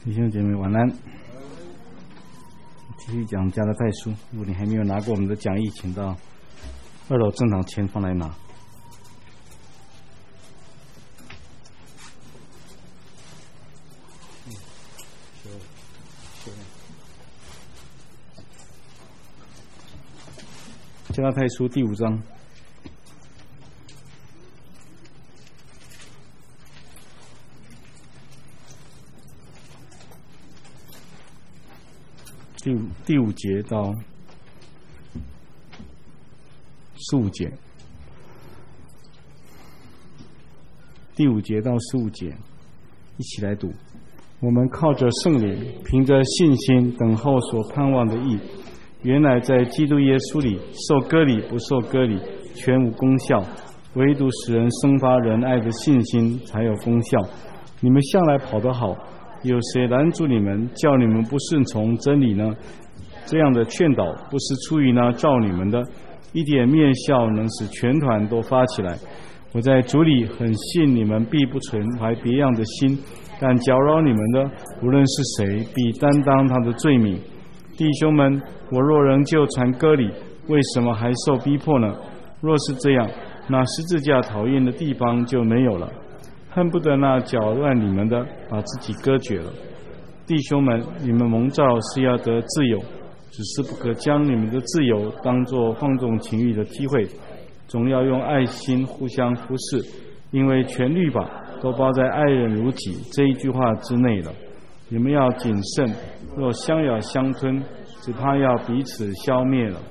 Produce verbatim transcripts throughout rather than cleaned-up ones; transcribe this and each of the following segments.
弟兄姐妹晚安。继续讲加拉太书，如果你还没有拿过我们的讲义，请到二楼正堂前方来拿。加拉太书第五章。第五第五节到十五节，第五节到十五节，一起来读。我们靠着圣灵，凭着信心等候所盼望的义。原来在基督耶稣里，受割礼不受割礼，全无功效，唯独使人生发仁爱的信心才有功效。你们向来跑得好，有谁拦阻你们，叫你们不顺从真理呢？这样的劝导不是出于那召你们的，一点面笑能使全团都发起来。我在主里很信你们必不存怀别样的心，但搅扰你们的，无论是谁，必担当他的罪名。弟兄们，我若仍旧传割礼，为什么还受逼迫呢？若是这样，那十字架讨厌的地方就没有了。恨不得那搅乱你们的把自己割绝了。弟兄们，你们蒙召是要得自由，只是不可将你们的自由当作放纵情欲的机会，总要用爱心互相服侍，因为全律法都包在爱人如己这一句话之内了。你们要谨慎，若相咬相吞，只怕要彼此消灭了。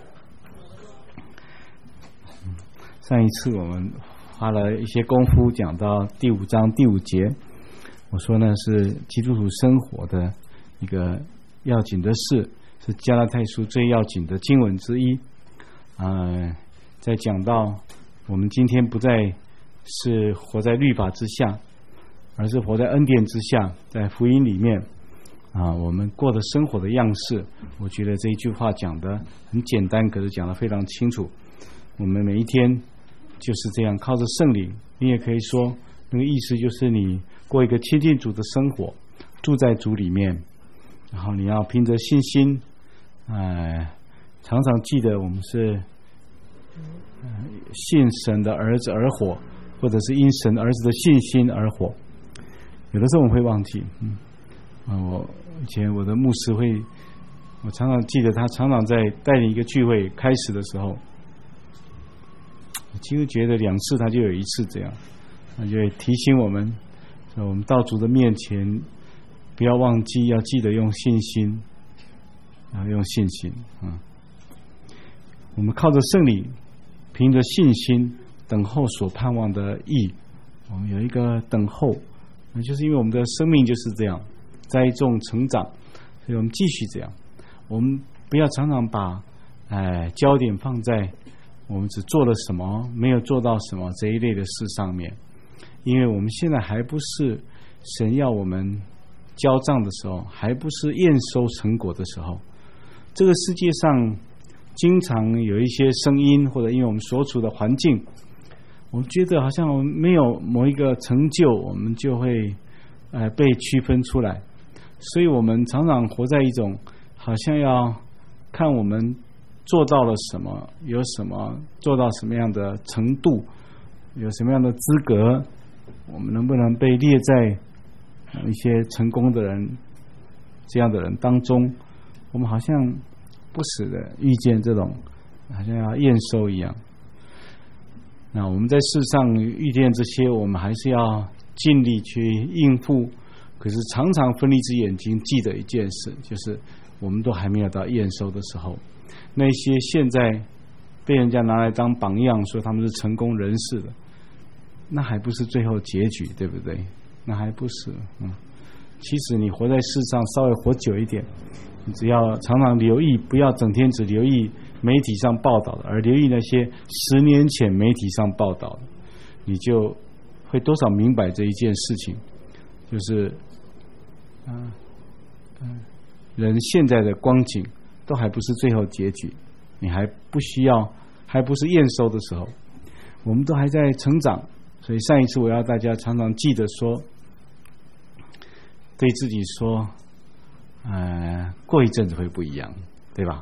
上一次我们花了一些功夫讲到第五章第五节，我说呢是基督徒生活的一个要紧的事，是加拉太书最要紧的经文之一。呃，在讲到我们今天不再是活在律法之下，而是活在恩典之下，在福音里面啊，我们过的生活的样式，我觉得这一句话讲得很简单，可是讲得非常清楚。我们每一天就是这样靠着圣灵，你也可以说那个意思就是你过一个亲近主的生活，住在主里面，然后你要凭着信心，呃，常常记得我们是、呃、信神的儿子而活，或者是因神儿子的信心而活。有的时候我们会忘记，嗯，啊，我以前我的牧师会，我常常记得他常常在带领一个聚会开始的时候，我几乎觉得两次他就有一次这样，他就会提醒我们，我们到主的面前，不要忘记要记得用信心，啊，用信心啊，我们靠着圣灵，凭着信心等候所盼望的义。我们有一个等候，那就是因为我们的生命就是这样栽种成长，所以我们继续这样。我们不要常常把哎焦点放在我们只做了什么，没有做到什么这一类的事上面，因为我们现在还不是神要我们交账的时候，还不是验收成果的时候。这个世界上经常有一些声音，或者因为我们所处的环境，我们觉得好像我们没有某一个成就，我们就会呃被区分出来，所以我们常常活在一种好像要看我们做到了什么，有什么做到什么样的程度，有什么样的资格，我们能不能被列在一些成功的人这样的人当中。我们好像不时的遇见这种好像要验收一样。那我们在世上遇见这些，我们还是要尽力去应付，可是常常分一只眼睛记得一件事，就是我们都还没有到验收的时候。那些现在被人家拿来当榜样，说他们是成功人士的，那还不是最后结局，对不对？那还不是。嗯，其实你活在世上稍微活久一点，你只要常常留意，不要整天只留意媒体上报道的，而留意那些十年前媒体上报道的，你就会多少明白这一件事情，就是嗯嗯，人现在的光景都还不是最后结局，你还不需要，还不是验收的时候，我们都还在成长。所以上一次我要大家常常记得说，对自己说， 呃，过一阵子会不一样，对吧？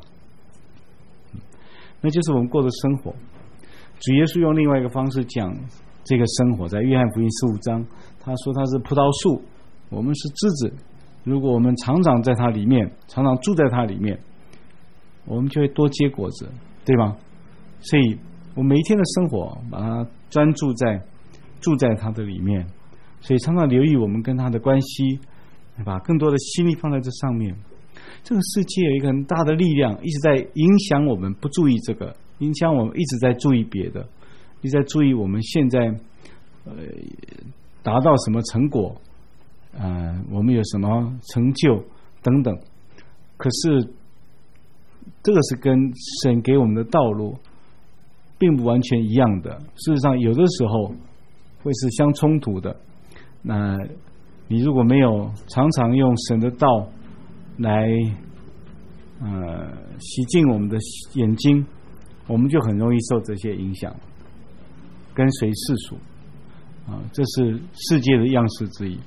那就是我们过的生活。主耶稣用另外一个方式讲这个生活，在约翰福音十五章，他说他是葡萄树，我们是枝子。如果我们常常在它里面，常常住在它里面，我们就会多结果子，对吗？所以我每一天的生活把它专注在住在它的里面，所以常常留意我们跟它的关系，把更多的心力放在这上面。这个世界有一个很大的力量一直在影响我们，不注意这个，影响我们一直在注意别的，一直在注意我们现在呃达到什么成果，呃我们有什么成就等等。可是这个是跟神给我们的道路并不完全一样的，事实上有的时候会是相冲突的。那你如果没有常常用神的道来呃洗净我们的眼睛，我们就很容易受这些影响，跟随世俗啊，这是世界的样式之一。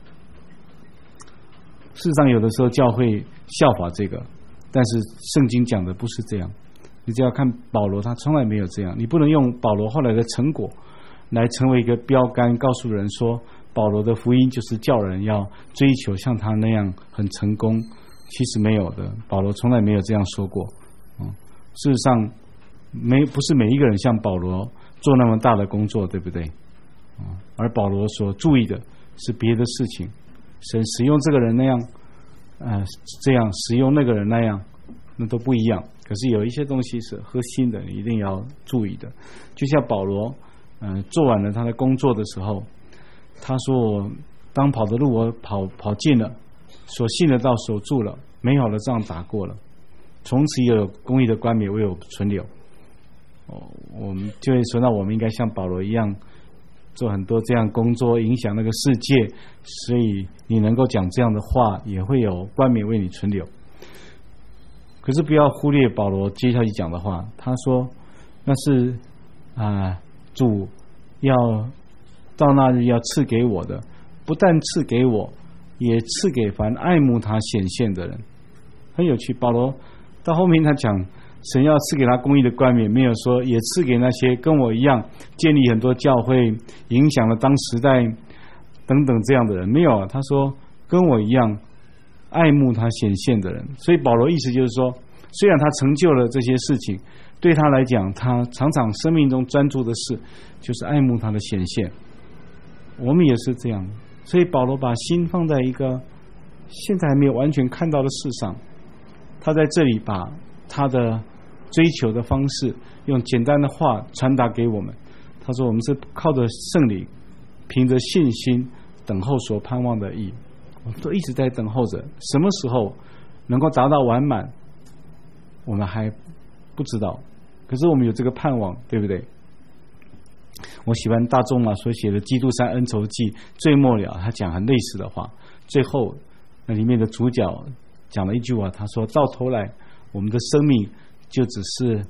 事实上有的时候教会效法这个，但是圣经讲的不是这样。你只要看保罗，他从来没有这样。你不能用保罗后来的成果来成为一个标杆，告诉人说保罗的福音就是叫人要追求像他那样很成功。其实没有的，保罗从来没有这样说过。嗯，事实上没不是每一个人像保罗做那么大的工作，对不对？嗯，而保罗所注意的是别的事情，神使用这个人那样，呃，这样使用那个人那样，那都不一样。可是有一些东西是核心的，你一定要注意的。就像保罗，嗯、呃，做完了他的工作的时候，他说：“我当跑的路我跑跑尽了。”所信的道守住了，美好的仗打过了，从此有公义的冠冕为我存留。哦，我们就会说，那我们应该像保罗一样，做很多这样工作，影响那个世界。所以你能够讲这样的话，也会有冠冕为你存留。可是不要忽略保罗接下去讲的话，他说：“那是啊、呃，主要到那日要赐给我的，不但赐给我。”也赐给凡爱慕他显现的人。很有趣，保罗到后面他讲神要赐给他公义的冠冕，没有说也赐给那些跟我一样建立很多教会，影响了当时代等等这样的人，没有。他说跟我一样爱慕他显现的人。所以保罗意思就是说，虽然他成就了这些事情，对他来讲，他常常生命中专注的事就是爱慕他的显现。我们也是这样。所以保罗把心放在一个现在还没有完全看到的事上，他在这里把他的追求的方式用简单的话传达给我们。他说我们是靠着圣灵，凭着信心等候所盼望的义。我们都一直在等候着，什么时候能够达到完满我们还不知道，可是我们有这个盼望，对不对？我喜欢大仲马所写的《基督山恩仇记》，最末了他讲很类似的话。最后那里面的主角讲了一句话，他说到头来我们的生命就只是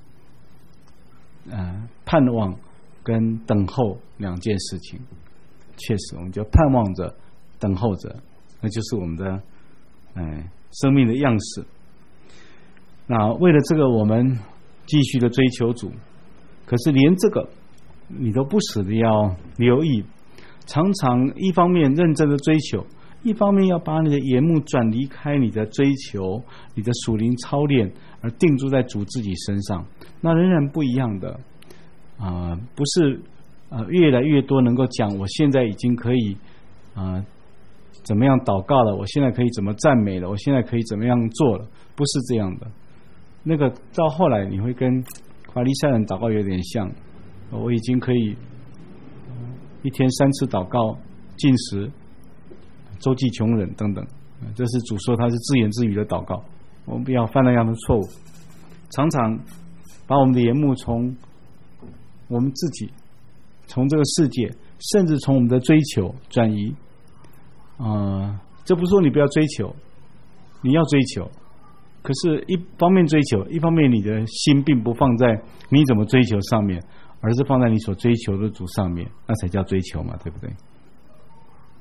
呃盼望跟等候两件事情。确实我们就盼望着等候着，那就是我们的呃生命的样式。那为了这个我们继续的追求主，可是连这个你都不时的要留意，常常一方面认真的追求，一方面要把你的眼目转离开你的追求，你的属灵操练，而定住在主自己身上，那仍然不一样的。啊、呃，不是呃越来越多能够讲我现在已经可以啊、呃、怎么样祷告了，我现在可以怎么赞美了，我现在可以怎么样做了，不是这样的。那个到后来你会跟法利赛人祷告有点像。我已经可以一天三次祷告、禁食、周济穷人等等，这是主说他是自言自语的祷告。我们不要犯那样的错误，常常把我们的眼目从我们自己、从这个世界，甚至从我们的追求转移。啊、呃，这不是说你不要追求，你要追求，可是一方面追求，一方面你的心并不放在你怎么追求上面，而是放在你所追求的主上面，那才叫追求嘛，对不对？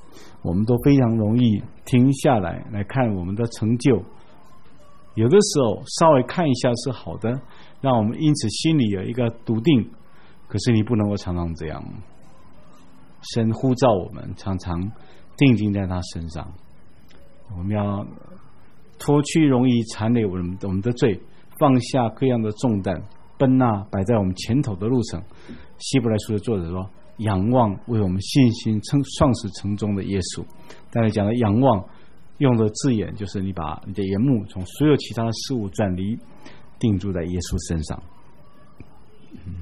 我们都非常容易停下来来看我们的成就。有的时候稍微看一下是好的，让我们因此心里有一个笃定。可是你不能够常常这样，神呼召我们常常定睛在他身上。我们要脱去容易缠累我们我们的罪，放下各样的重担，奔那摆在我们前头的路程。希伯来书的作者说，仰望为我们信心创始成终的耶稣。刚才讲的仰望用的字眼就是你把你的眼目从所有其他的事物转离，定住在耶稣身上。嗯，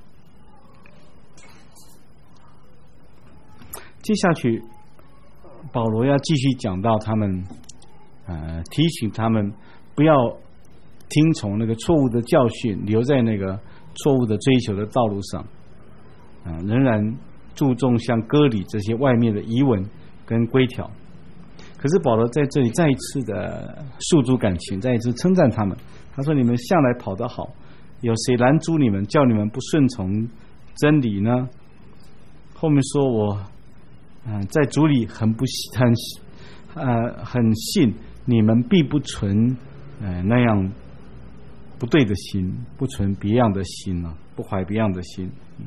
接下去保罗要继续讲到他们呃，提醒他们不要听从那个错误的教训，留在那个错误的追求的道路上，呃、仍然注重像割礼这些外面的仪文跟规条。可是保罗在这里再一次的诉诸感情，再一次称赞他们。他说，你们向来跑得好，有谁拦阻你们，叫你们不顺从真理呢？后面说，我嗯、呃、在主里很不很呃很信你们必不存呃那样不对的心，不存别样的心啊，不怀别样的心。嗯、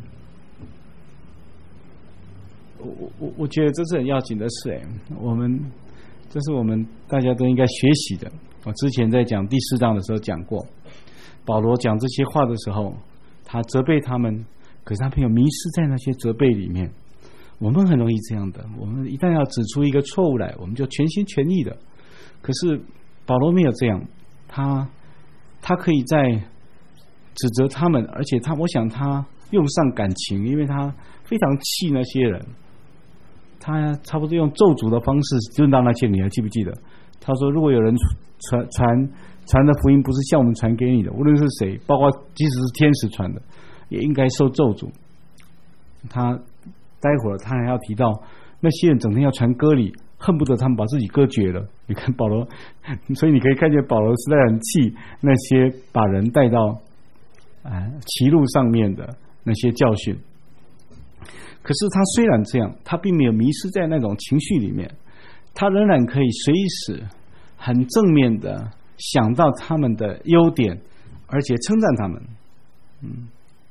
我我我觉得这是很要紧的事哎，我们这是我们大家都应该学习的。我之前在讲第四章的时候讲过，保罗讲这些话的时候，他责备他们，可是他没有迷失在那些责备里面。我们很容易这样的，我们一旦要指出一个错误来，我们就全心全意的。可是保罗没有这样，他他可以在指责他们，而且他我想他用上感情，因为他非常气那些人，他差不多用咒诅的方式论到那些，你还记不记得？他说，如果有人传传传的福音不是像我们传给你的，无论是谁，包括即使是天使传的，也应该受咒诅。他待会儿他还要提到那些人整天要传割礼，恨不得他们把自己割绝了。你看保罗，所以你可以看见保罗实在很气那些把人带到啊歧路上面的那些教训。可是他虽然这样，他并没有迷失在那种情绪里面，他仍然可以随时很正面的想到他们的优点，而且称赞他们。嗯，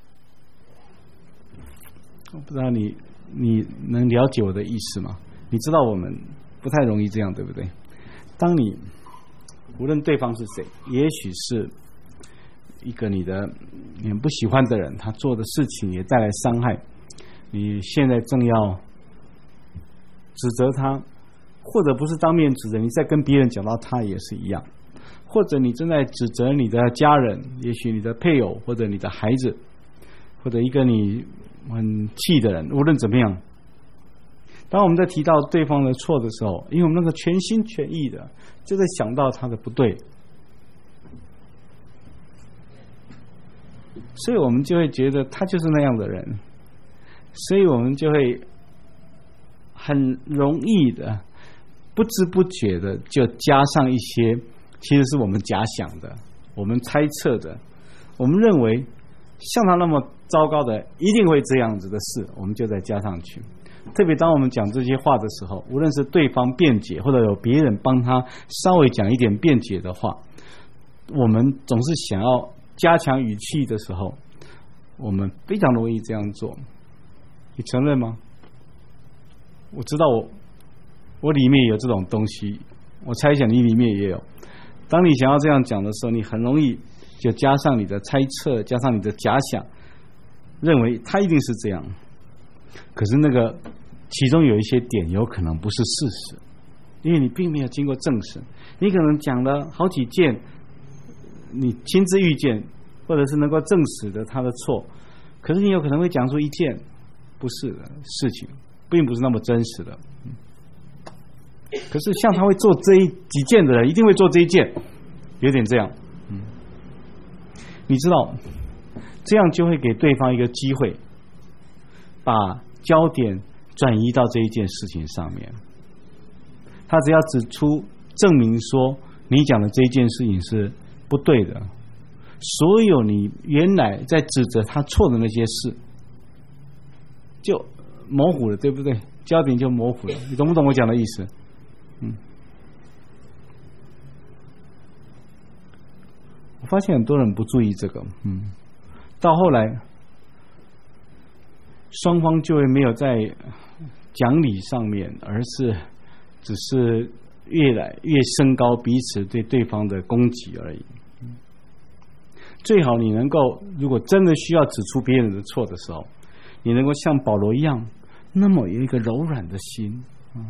我不知道你你能了解我的意思吗？你知道我们不太容易这样，对不对？当你无论对方是谁，也许是一个你的你很不喜欢的人，他做的事情也带来伤害，你现在正要指责他，或者不是当面指责，你在跟别人讲到他也是一样，或者你正在指责你的家人，也许你的配偶或者你的孩子，或者一个你很气的人，无论怎么样，当我们在提到对方的错的时候，因为我们那个全心全意的就在想到他的不对，所以我们就会觉得他就是那样的人，所以我们就会很容易的不知不觉的就加上一些其实是我们假想的，我们猜测的，我们认为像他那么糟糕的一定会这样子的事，我们就再加上去。特别当我们讲这些话的时候，无论是对方辩解，或者有别人帮他稍微讲一点辩解的话，我们总是想要加强语气的时候，我们非常容易这样做。你承认吗？我知道我我里面有这种东西，我猜想你里面也有。当你想要这样讲的时候，你很容易就加上你的猜测，加上你的假想，认为他一定是这样。可是那个其中有一些点有可能不是事实，因为你并没有经过证实。你可能讲了好几件你亲自遇见或者是能够证实的他的错，可是你有可能会讲出一件不是的事情，并不是那么真实的。可是像他会做这一几件的人，一定会做这一件，有点这样。嗯，你知道，这样就会给对方一个机会，把焦点转移到这一件事情上面。他只要指出证明说你讲的这一件事情是不对的，所有你原来在指责他错的那些事就模糊了，对不对？ 焦点就模糊了。你懂不懂我讲的意思？嗯，我发现很多人不注意这个，嗯，到后来双方就会没有在讲理上面，而是只是越来越升高彼此对对方的攻击而已。最好你能够，如果真的需要指出别人的错的时候，你能够像保罗一样，那么有一个柔软的心，嗯，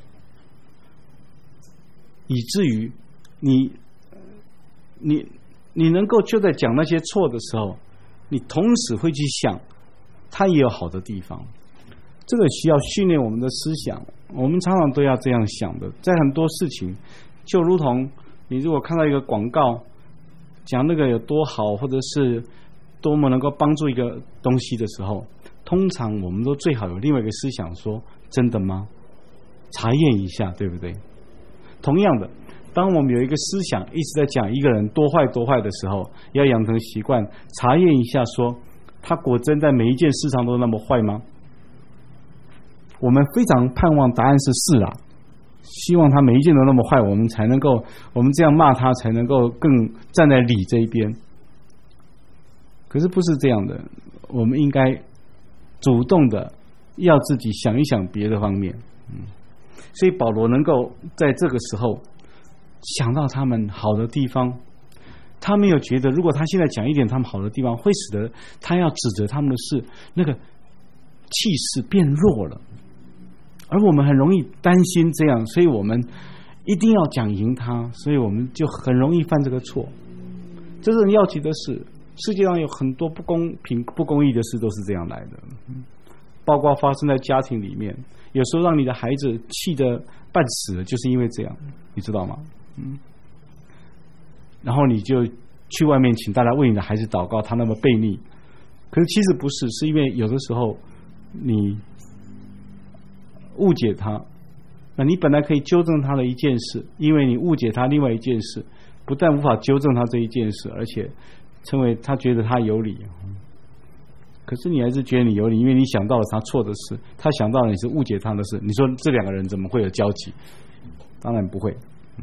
以至于你你你能够就在讲那些错的时候，你同时会去想他也有好的地方。这个需要训练我们的思想，我们常常都要这样想的。在很多事情，就如同你如果看到一个广告讲那个有多好，或者是多么能够帮助一个东西的时候，通常我们都最好有另外一个思想说，真的吗？查验一下，对不对？同样的，当我们有一个思想一直在讲一个人多坏多坏的时候，要养成习惯查验一下说，他果真在每一件事上都那么坏吗？我们非常盼望答案是是啦，希望他每一件都那么坏，我们才能够，我们这样骂他才能够更站在理这一边。可是不是这样的，我们应该主动的要自己想一想别的方面。嗯，所以保罗能够在这个时候想到他们好的地方，他没有觉得如果他现在讲一点他们好的地方，会使得他要指责他们的事，那个气势变弱了。而我们很容易担心这样，所以我们一定要讲赢他，所以我们就很容易犯这个错。这是很要紧的事，世界上有很多不公平不公义的事都是这样来的，包括发生在家庭里面，有时候让你的孩子气得半死了，就是因为这样，你知道吗？嗯，然后你就去外面请大家为你的孩子祷告，他那么悖逆，可是其实不是，是因为有的时候你误解他，那你本来可以纠正他的一件事，因为你误解他另外一件事，不但无法纠正他这一件事，而且成为他觉得他有理，可是你还是觉得你有理，因为你想到了他错的事，他想到了你是误解他的事，你说这两个人怎么会有交集？当然不会。嗯，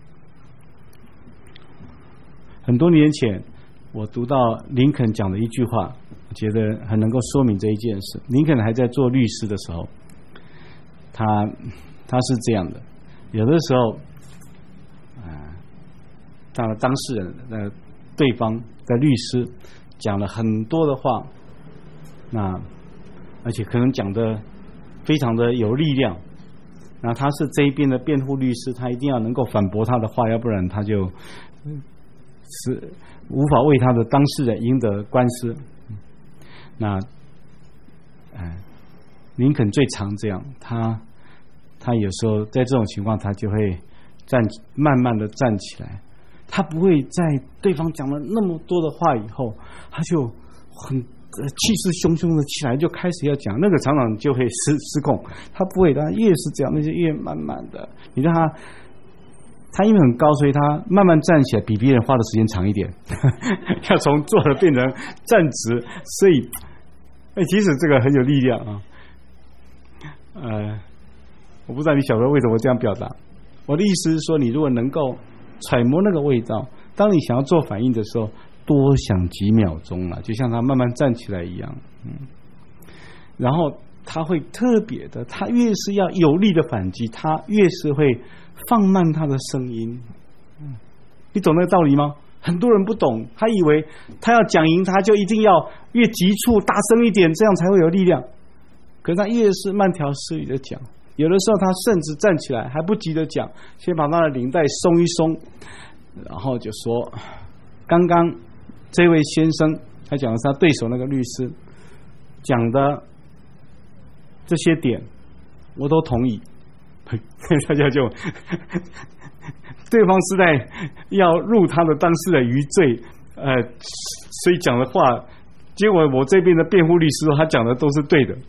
很多年前我读到林肯讲的一句话，我觉得很能够说明这一件事。林肯还在做律师的时候，他他是这样的，有的时候啊，当了当事人那对方的律师讲了很多的话，那而且可能讲的非常的有力量，那他是这一边的辩护律师，他一定要能够反驳他的话，要不然他就是无法为他的当事人赢得官司。那哎，林肯最常这样，他他有时候在这种情况，他就会站慢慢的站起来，他不会在对方讲了那么多的话以后，他就很气势汹汹的起来，就开始要讲，那个常常就会失失控。他不会，他越是这样，那就越慢慢的。你让他，他因为很高，所以他慢慢站起来，比别人花的时间长一点。要从坐着变成站直，所以，哎，其实这个很有力量啊。呃，我不知道你小时候为什么这样表达。我的意思是说，你如果能够揣摩那个味道，当你想要做反应的时候，多想几秒钟了，就像他慢慢站起来一样，嗯，然后他会特别的，他越是要有力的反击，他越是会放慢他的声音，嗯，你懂那个道理吗？很多人不懂，他以为他要讲赢，他就一定要越急促大声一点，这样才会有力量。可是他越是慢条斯理的讲，有的时候他甚至站起来还不急着讲，先把他的领带松一松，然后就说，刚刚这位先生，他讲的是他对手那个律师讲的这些点，我都同意。大家就对方是在要入他的当事人于罪，呃，所以讲的话，结果我这边的辩护律师说他讲的都是对的。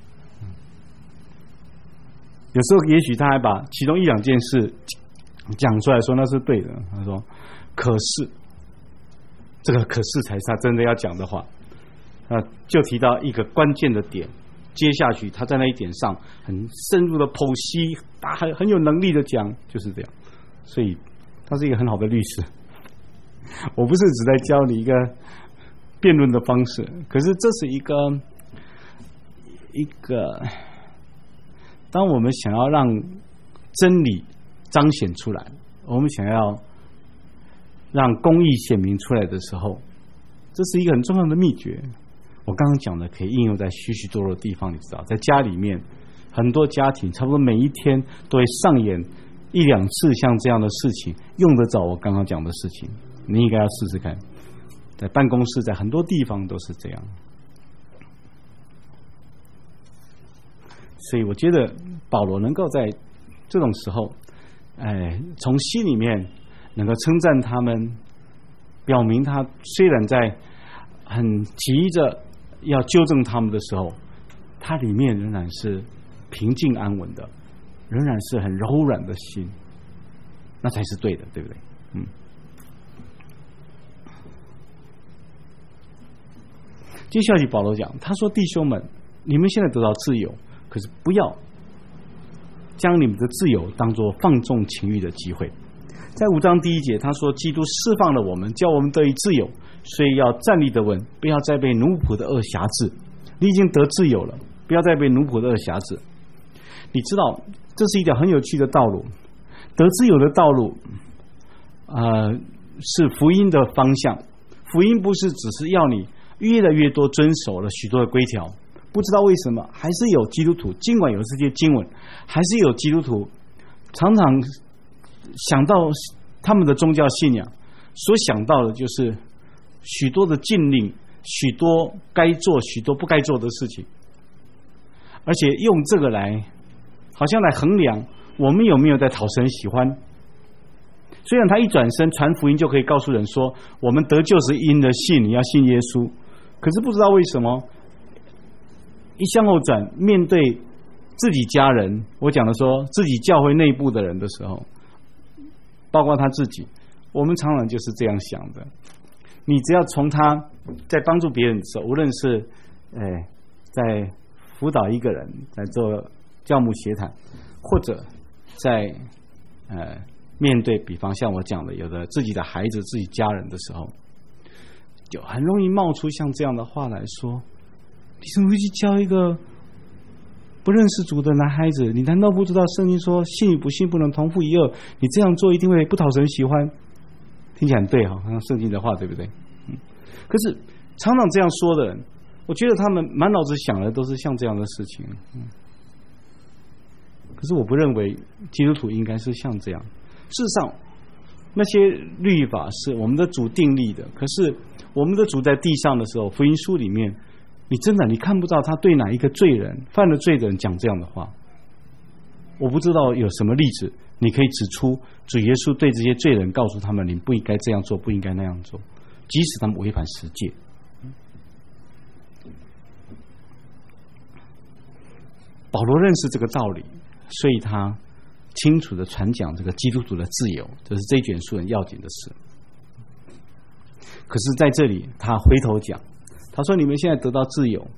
有时候也许他还把其中一两件事讲出来说那是对的，他说可是这个可是才是他真的要讲的话，啊，就提到一个关键的点， 接下去他在那一点上很深入的剖析，他很很有能力的讲，就是这样。所以他是一个很好的律师。我不是只在教你一个辩论的方式，可是这是一个一个，当我们想要让真理彰显出来，我们想要让公义显明出来的时候，这是一个很重要的秘诀。我刚刚讲的可以应用在许许多多的地方，你知道，在家里面，很多家庭差不多每一天都会上演一两次像这样的事情，用得着我刚刚讲的事情，你应该要试试看。在办公室，在很多地方都是这样。所以我觉得保罗能够在这种时候，哎，从心里面能够称赞他们，表明他虽然在很急着要纠正他们的时候，他里面仍然是平静安稳的，仍然是很柔软的心，那才是对的，对不对？嗯。接下去保罗讲，他说：“弟兄们，你们现在得到自由，可是不要将你们的自由当作放纵情欲的机会。”在五章第一节，他说：“基督释放了我们，叫我们得以自由，所以要站立得稳，不要再被奴仆的恶辖制。你已经得自由了，不要再被奴仆的恶辖制。”你知道，这是一条很有趣的道路。得自由的道路，呃，是福音的方向。福音不是只是要你越来越多遵守了许多的规条，不知道为什么，还是有基督徒，尽管有这些经文，还是有基督徒常常想到他们的宗教信仰，所想到的就是许多的禁令，许多该做，许多不该做的事情，而且用这个来，好像来衡量我们有没有在讨神喜欢。虽然他一转身传福音就可以告诉人说，我们得救是因着信，你要信耶稣。可是不知道为什么，一向后转，面对自己家人，我讲的说自己教会内部的人的时候，包括他自己，我们常常就是这样想的。你只要从他在帮助别人的时候，无论是哎在辅导一个人，在做教牧协谈，或者在呃面对比方像我讲的有的自己的孩子自己家人的时候，就很容易冒出像这样的话来说，你怎么会去教一个不认识主的男孩子？你难道不知道圣经说信与不信不能同负一恶？你这样做一定会不讨神喜欢。听起来很对哈，像圣经的话，对不对？嗯。可是常常这样说的人，我觉得他们满脑子想的都是像这样的事情。嗯。可是我不认为基督徒应该是像这样。事实上，那些律法是我们的主定立的，可是我们的主在地上的时候，福音书里面，你真的你看不到他对哪一个罪人犯了罪的人讲这样的话。我不知道有什么例子你可以指出主耶稣对这些罪人告诉他们，你不应该这样做，不应该那样做，即使他们违反十诫。保罗认识这个道理，所以他清楚的传讲这个基督徒的自由，这是这一卷书很要紧的事。可是在这里他回头讲，他说你们现在得到自由，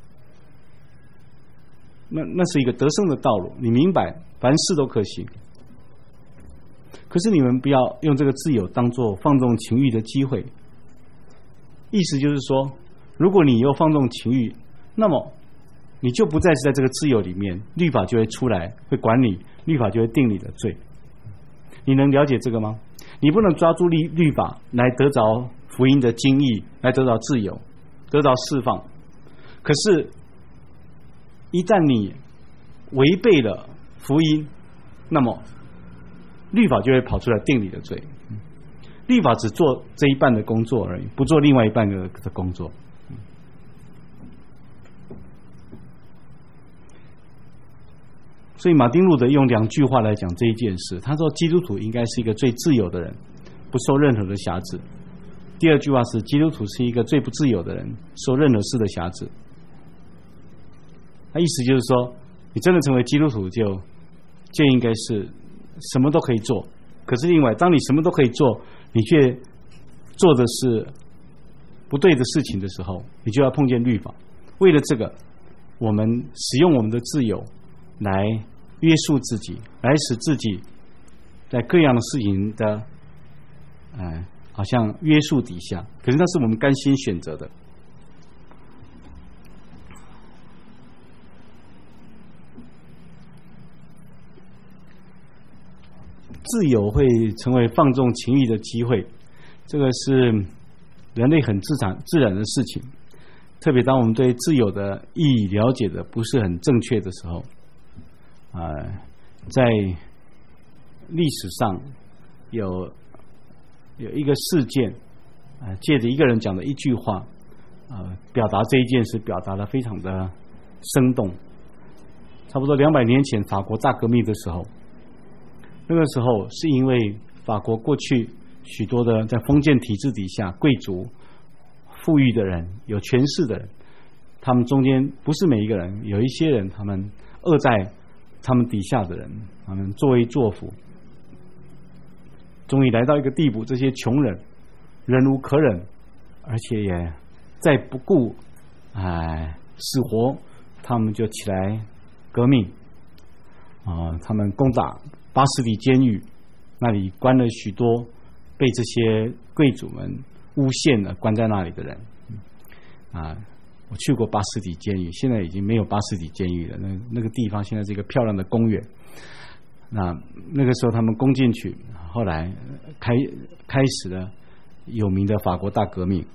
那那是一个得胜的道路，你明白凡事都可行。可是你们不要用这个自由当作放纵情欲的机会。意思就是说，如果你又放纵情欲，那么你就不再是在这个自由里面，律法就会出来会管你，律法就会定你的罪。你能了解这个吗？你不能抓住律律法来得着福音的精义，来得着自由，得着释放。可是一旦你违背了福音，那么律法就会跑出来定你的罪。律法只做这一半的工作而已，不做另外一半的工作。所以马丁路德用两句话来讲这一件事，他说基督徒应该是一个最自由的人，不受任何的辖制。第二句话是基督徒是一个最不自由的人，受任何事的辖制。他意思就是说，你真的成为基督徒就就应该是什么都可以做。可是另外，当你什么都可以做，你却做的是不对的事情的时候，你就要碰见律法。为了这个， 我们使用我们的自由来约束自己，来使自己在各样的事情的，呃，好像约束底下，可是那是我们甘心选择的。自由会成为放纵情欲的机会，这个是人类很自然自然的事情。特别当我们对自由的意义了解的不是很正确的时候，呃，在历史上有有一个事件，呃，借着一个人讲的一句话，呃，表达这一件事，表达的非常的生动。差不多两百年前法国大革命的时候，那个时候是因为法国过去许多的在封建体制底下，贵族、富裕的人、有权势的人，他们中间不是每一个人，有一些人他们恶待他们底下的人，他们作威作福，终于来到一个地步，这些穷人忍无可忍，而且也再不顾哎死活，他们就起来革命啊、呃！他们攻打巴士底监狱，那里关了许多被这些贵族们诬陷了关在那里的人啊。我去过巴士底监狱，现在已经没有巴士底监狱了。那那个地方现在是一个漂亮的公园。那那个时候他们攻进去，后来开开始了有名的法国大革命。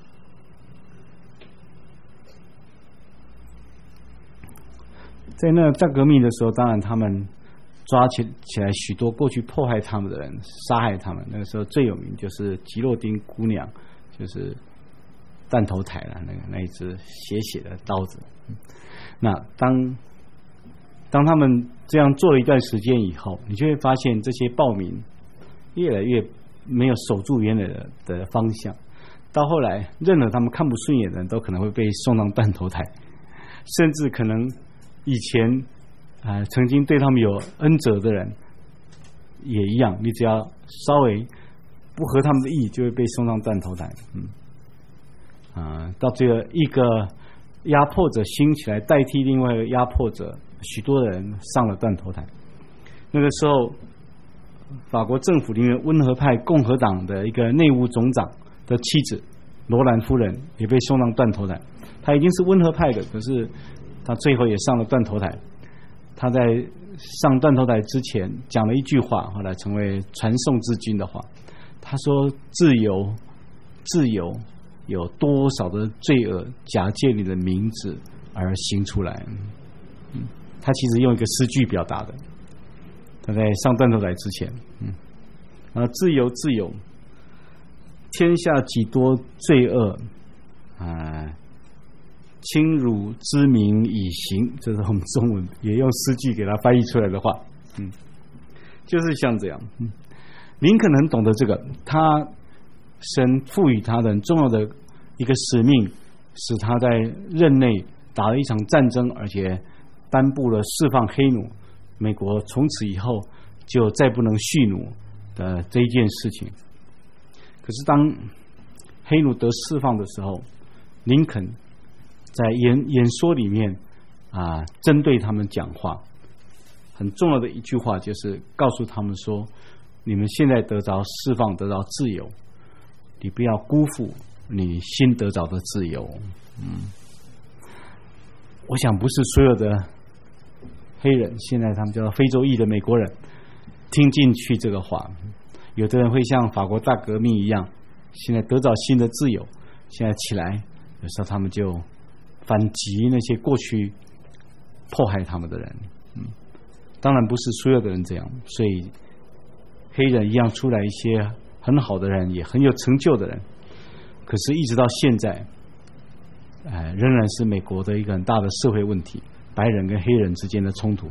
在那大革命的时候，当然他们抓起起来许多过去迫害他们的人，杀害他们。那个时候最有名就是吉洛丁姑娘，就是弹头台了，那个那一只血血的刀子。那当当他们这样做了一段时间以后，你就会发现这些暴民越来越没有守住原来的的方向。到后来，任何他们看不顺眼的人都可能会被送上弹头台，甚至可能以前啊、呃、曾经对他们有恩泽的人也一样，你只要稍微不合他们的意，就会被送上弹头台。嗯。啊、呃，到最后一个压迫者兴起来代替另外一个压迫者，许多人上了断头台。那个时候，法国政府里面温和派共和党的一个内务总长的妻子罗兰夫人也被送上断头台。她已经是温和派的，可是她最后也上了断头台。她在上断头台之前讲了一句话，后来成为传颂至今的话。她说：“自由，自由。”有多少的罪恶假借你的名字而行出来？嗯，他其实用一个诗句表达的。他在上断头台之前，嗯，啊，自由，自由，天下几多罪恶啊！轻辱之名以行，这是我们中文也用诗句给他翻译出来的话。嗯，就是像这样。嗯，林肯很懂得这个，他神赋予他的很重要的一个使命，使他在任内打了一场战争，而且颁布了释放黑奴，美国从此以后就再不能蓄奴的这一件事情。可是当黑奴得释放的时候，林肯在演演说里面啊，针对他们讲话，很重要的一句话就是告诉他们说：你们现在得着释放，得着自由，你不要辜负你新得着的自由。嗯，我想不是所有的黑人，现在他们叫做非洲裔的美国人，听进去这个话。有的人会像法国大革命一样，现在得着新的自由，现在起来，有时候他们就反击那些过去迫害他们的人。嗯，当然不是所有的人这样，所以黑人一样出来一些很好的人，也很有成就的人。可是，一直到现在，呃，仍然是美国的一个很大的社会问题，白人跟黑人之间的冲突。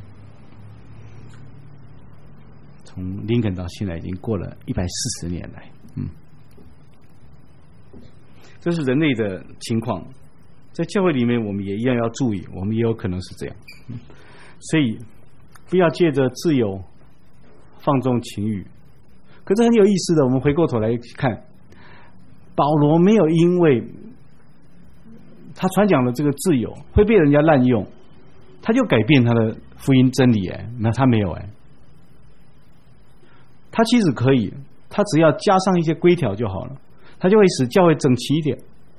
从林肯到现在已经过了一百四十年来，嗯，这是人类的情况。在教会里面，我们也一样要注意，我们也有可能是这样。嗯，所以不要借着自由放纵情欲。可是很有意思的，我们回过头来看，保罗没有因为他传讲的这个自由会被人家滥用， 他就改变他的福音真理哎，那他没有哎，他其实可以，他只要加上一些规条就好了，他就会使教会整齐一点。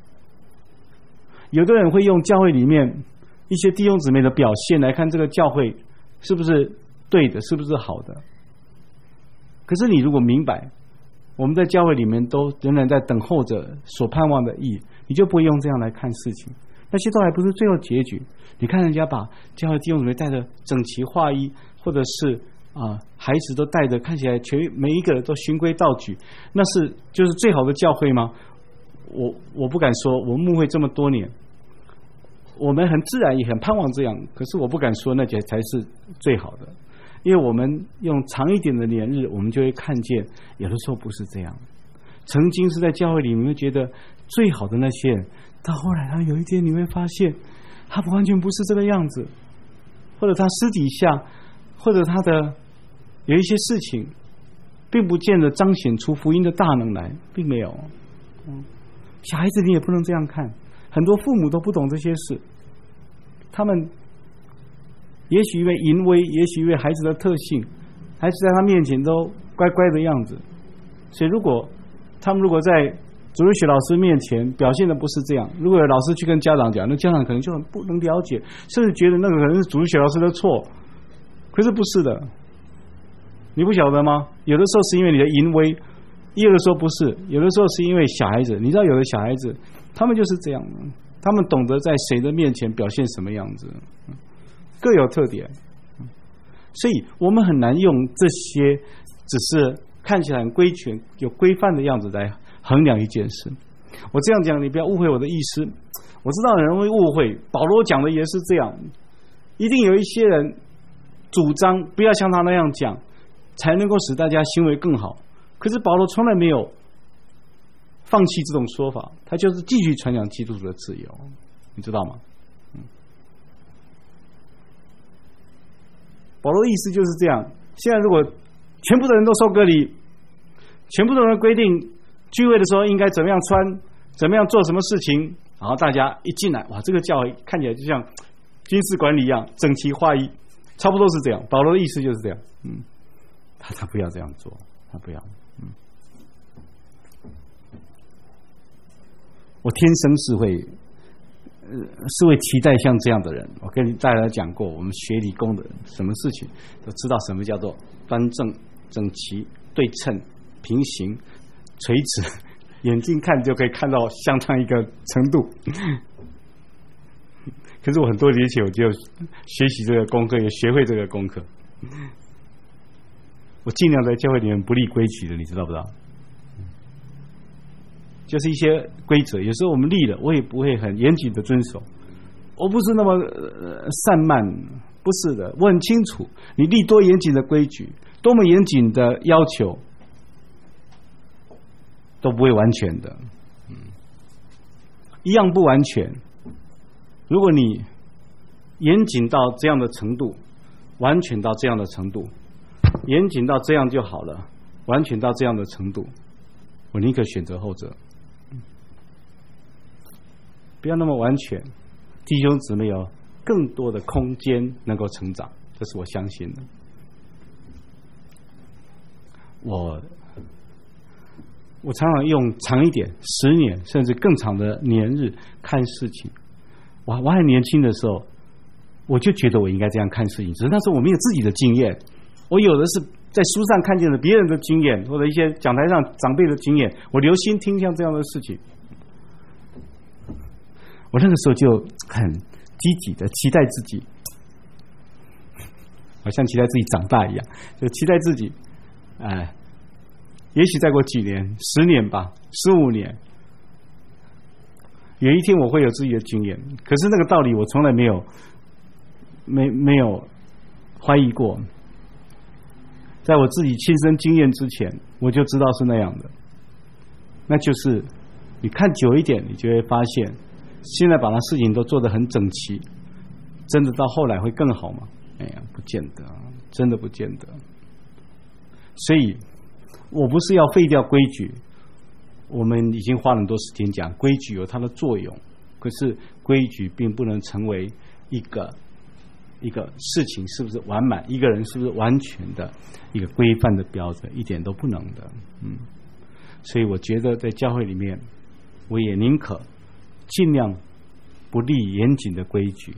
有的人会用教会里面一些弟兄姊妹的表现来看这个教会是不是对的，是不是好的。可是你如果明白我们在教会里面都仍然在等候着所盼望的义，你就不会用这样来看事情，那些都还不是最后结局。你看人家把教会弟兄姊妹带着整齐划一，或者是啊孩子都带着看起来全每一个人都循规蹈矩，那是就是最好的教会吗？我我不敢说，我们牧会这么多年，我们很自然也很盼望这样，可是我不敢说那些才是最好的，因为我们用长一点的年日，我们就会看见有的时候不是这样。曾经是在教会里面觉得最好的那些人，到后来他有一天你会发现他完全不是这个样子，或者他私底下，或者他的有一些事情并不见得彰显出福音的大能来，并没有。嗯，小孩子你也不能这样看，很多父母都不懂这些事，他们也许因为淫威，也许因为孩子的特性，孩子在他面前都乖乖的样子，所以如果他们如果在主日学老师面前表现的不是这样，如果有老师去跟家长讲，那家长可能就很不能了解，甚至觉得那个可能是主日学老师的错，可是不是的，你不晓得吗？有的时候是因为你的淫威，有的时候不是，有的时候是因为小孩子，你知道有的小孩子他们就是这样的，他们懂得在谁的面前表现什么样子，各有特点，所以我们很难用这些只是看起来很规矩有规范的样子来衡量一件事。我这样讲你不要误会我的意思，我知道有人会误会，保罗讲的也是这样，一定有一些人主张不要像他那样讲才能够使大家行为更好，可是保罗从来没有放弃这种说法，他就是继续传讲基督徒的自由，你知道吗？嗯，保罗的意思就是这样，现在如果全部的人都受割礼，全部的人规定聚会的时候应该怎么样穿，怎么样做什么事情，然后大家一进来，哇，这个教会看起来就像军事管理一样整齐划一，差不多是这样。保罗的意思就是这样，嗯，他他不要这样做，他不要，嗯，我天生是会呃是会期待像这样的人。我跟大家讲过，我们学理工的人什么事情都知道什么叫做端正、整齐、对称、平行、垂直，眼睛看就可以看到相当一个程度。可是我很多年前我就学习这个功课，也学会这个功课。我尽量在教会里面不立规矩的，你知道不知道？就是一些规则，有时候我们立了，我也不会很严谨的遵守。我不是那么、呃、散漫，不是的，我很清楚，你立多严谨的规矩，多么严谨的要求，都不会完全的，嗯，一样不完全。如果你严谨到这样的程度，完全到这样的程度，严谨到这样就好了，完全到这样的程度，我宁可选择后者。不要那么完全，弟兄姊妹有更多的空间能够成长，这是我相信的。我我常常用长一点，十年甚至更长的年日看事情。我我还年轻的时候，我就觉得我应该这样看事情，只是那时候我没有自己的经验，我有的是在书上看见了别人的经验，或者一些讲台上长辈的经验，我留心听像这样的事情。我那个时候就很积极的期待自己，好像期待自己长大一样，就期待自己，哎，也许再过几年，十年吧，十五年，有一天我会有自己的经验。可是那个道理我从来没有没没有怀疑过，在我自己亲身经验之前，我就知道是那样的。那就是你看久一点，你就会发现，现在把那事情都做得很整齐，真的到后来会更好吗？哎呀，不见得，真的不见得。所以我不是要废掉规矩，我们已经花了很多时间讲规矩有它的作用，可是规矩并不能成为一个一个事情是不是完满，一个人是不是完全的一个规范的标准，一点都不能的。嗯，所以我觉得在教会里面，我也宁可尽量不立严谨的规矩，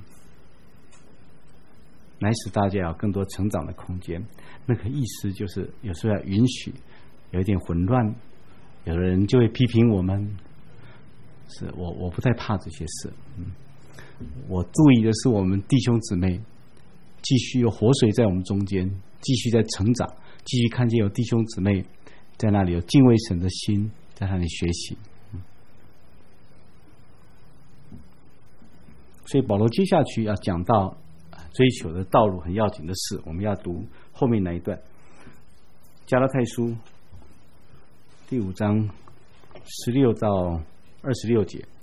来使大家有更多成长的空间。那个意思就是有时候要允许有一点混乱，有的人就会批评我们，是我我不太怕这些事。嗯，我注意的是我们弟兄姊妹继续有活水在我们中间，继续在成长，继续看见有弟兄姊妹在那里有敬畏神的心，在那里学习。嗯，所以保罗接下去要讲到追求的道路很要紧的事，我们要读后面那一段，加拉太书第五章十六到二十六节。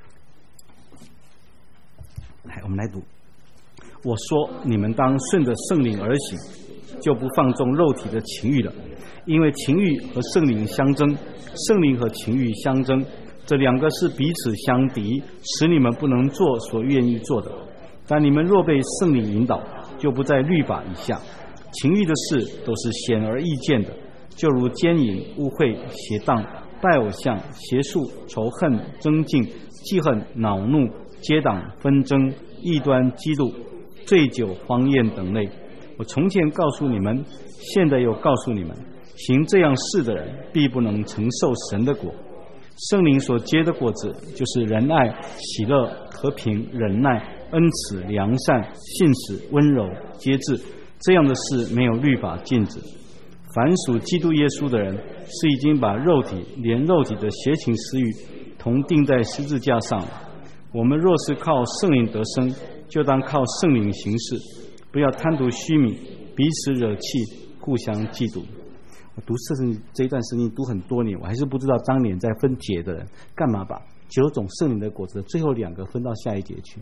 来，我们来读。我说，你们当顺着圣灵而行，就不放纵肉体的情欲了，因为情欲和圣灵相争，圣灵和情欲相争，这两个是彼此相敌，使你们不能做所愿意做的。但你们若被圣灵引导，就不在律法以下。情欲的事都是显而易见的，就如奸淫、污秽、邪荡、拜偶像、邪术、仇恨、争竞、记恨、恼怒、结党、纷争、异端、嫉妒、醉酒、荒宴等类。我从前告诉你们，现在又告诉你们，行这样事的人必不能承受神的国。圣灵所结的果子，就是仁爱、喜乐、和平、忍耐、恩慈、良善、信实、温柔、节制，这样的事没有律法禁止。凡属基督耶稣的人，是已经把肉体连肉体的邪情私欲同钉在十字架上了。我们若是靠圣灵得生，就当靠圣灵行事，不要贪图虚名，彼此惹气，互相嫉妒。我读圣经这一段圣经读很多年，我还是不知道当年在分节的人干嘛把九种圣灵的果子的最后两个分到下一节去。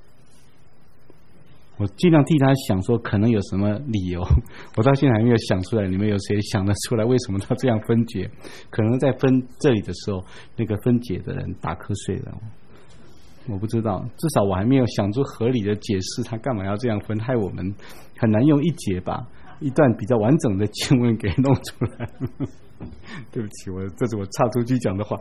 我尽量替他想说可能有什么理由，我到现在还没有想出来。你们有谁想得出来为什么他这样分节？可能在分这里的时候，那个分节的人打瞌睡了，我不知道。至少我还没有想出合理的解释，他干嘛要这样分，害我们很难用一节把一段比较完整的经文给弄出来。对不起，我这是我岔出去讲的话。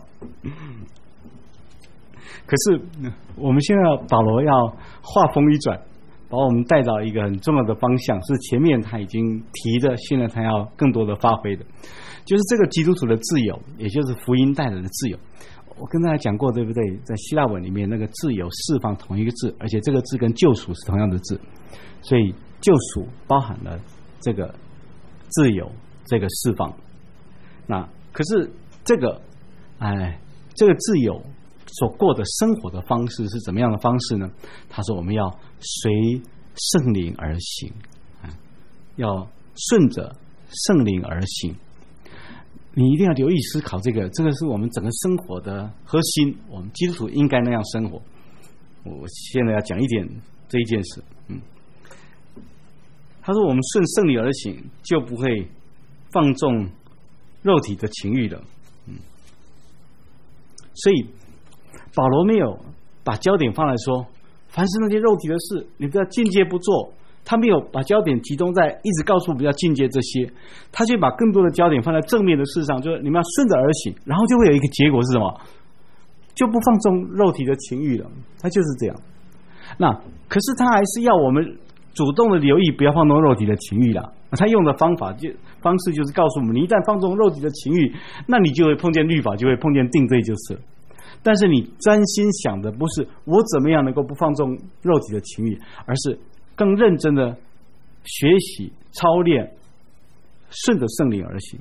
可是我们现在保罗要话锋一转，把我们带到一个很重要的方向，是前面他已经提的，现在他要更多的发挥的，就是这个基督徒的自由，也就是福音带来的自由。我跟大家讲过，对不对？在希腊文里面，那个自由释放同一个字，而且这个字跟救赎是同样的字，所以救赎包含了这个自由，这个释放。那可是这个，哎，这个自由所过的生活的方式是怎么样的方式呢？他说我们要随圣灵而行，要顺着圣灵而行。你一定要留意思考这个，这个是我们整个生活的核心，我们基督徒应该那样生活。我现在要讲一点这一件事。嗯，他说我们顺圣灵而行，就不会放纵肉体的情欲了。嗯，所以保罗没有把焦点放在说，凡是那些肉体的事，你不要境界不做。他没有把焦点集中在一直告诉不要境界这些，他就把更多的焦点放在正面的事上，就是你们要顺着而行，然后就会有一个结果是什么？就不放纵肉体的情欲了。他就是这样。那可是他还是要我们主动的留意，不要放纵肉体的情欲啦。他用的方法就方式就是告诉我们，你一旦放纵肉体的情欲，那你就会碰见律法，就会碰见定罪，就是。但是你专心想的不是我怎么样能够不放纵肉体的情欲，而是更认真的学习操练，顺着圣灵而行。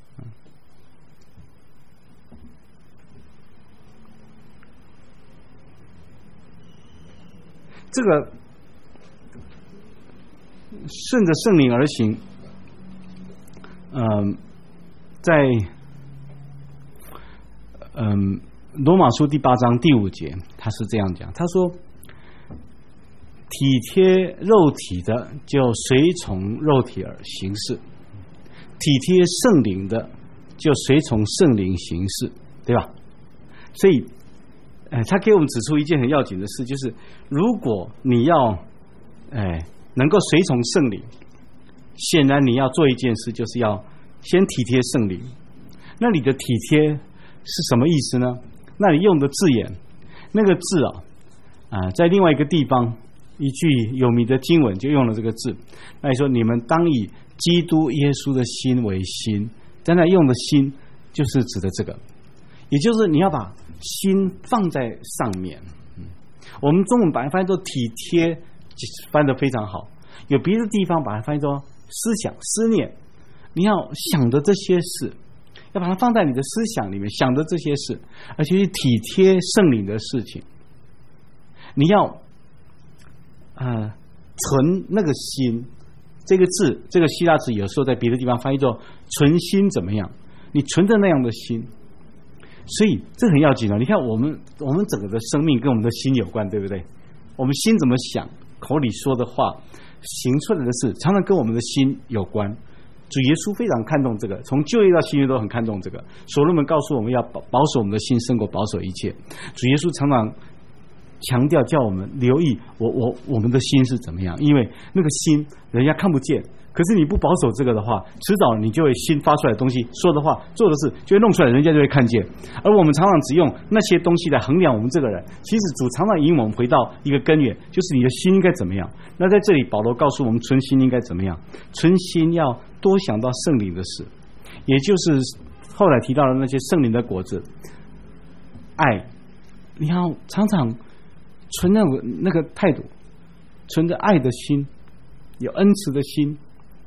这个顺着圣灵而行，嗯、呃，在嗯罗马书第八章第五节，他是这样讲，他说，体贴肉体的就随从肉体而行事，体贴圣灵的就随从圣灵行事，对吧？所以呃，他给我们指出一件很要紧的事，就是如果你要哎能够随从圣灵，显然你要做一件事，就是要先体贴圣灵。那你的体贴是什么意思呢？那你用的字眼，那个字啊，啊，在另外一个地方一句有名的经文就用了这个字。那你说你们当以基督耶稣的心为心，在那用的心就是指的这个，也就是你要把心放在上面。嗯，我们中文把它翻译作体贴，翻得非常好。有别的地方把它翻译作思想、思念。你要想的这些事，要把它放在你的思想里面，想的这些事，而且去体贴圣灵的事情。你要啊、呃、存那个心，这个字，这个希腊字有时候在别的地方翻译作存心怎么样？你存着那样的心，所以这很要紧了。你看我们我们整个的生命跟我们的心有关，对不对？我们心怎么想，口里说的话，行出来的事，常常跟我们的心有关。主耶稣非常看重这个，从旧约到新约都很看重这个。所罗门告诉我们要保保守我们的心，胜过保守一切。主耶稣常常强调叫我们留意我我我们的心是怎么样，因为那个心人家看不见，可是你不保守这个的话，迟早你就会心发出来的东西，说的话做的事就会弄出来，人家就会看见。而我们常常只用那些东西来衡量我们这个人，其实主常常引我们回到一个根源，就是你的心应该怎么样。那在这里保罗告诉我们存心应该怎么样，存心要多想到圣灵的事，也就是后来提到的那些圣灵的果子。爱，你要常常存那个那个态度，存着爱的心，有恩慈的心，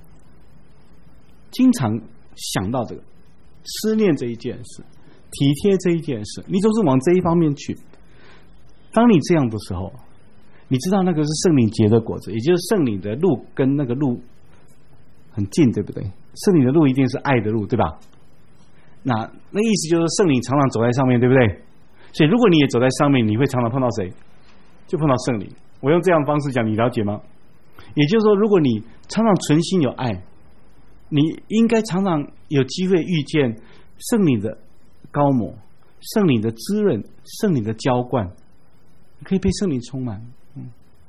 经常想到这个，思念这一件事，体贴这一件事，你总是往这一方面去。当你这样的时候，你知道那个是圣灵结的果子，也就是圣灵的路跟那个路很近，对不对？圣灵的路一定是爱的路，对吧？那那意思就是圣灵常常走在上面，对不对？所以如果你也走在上面，你会常常碰到谁？就碰到圣灵。我用这样的方式讲，你了解吗？也就是说，如果你常常存心有爱，你应该常常有机会遇见圣灵的膏抹、圣灵的滋润、圣灵的浇灌，你可以被圣灵充满。嗯，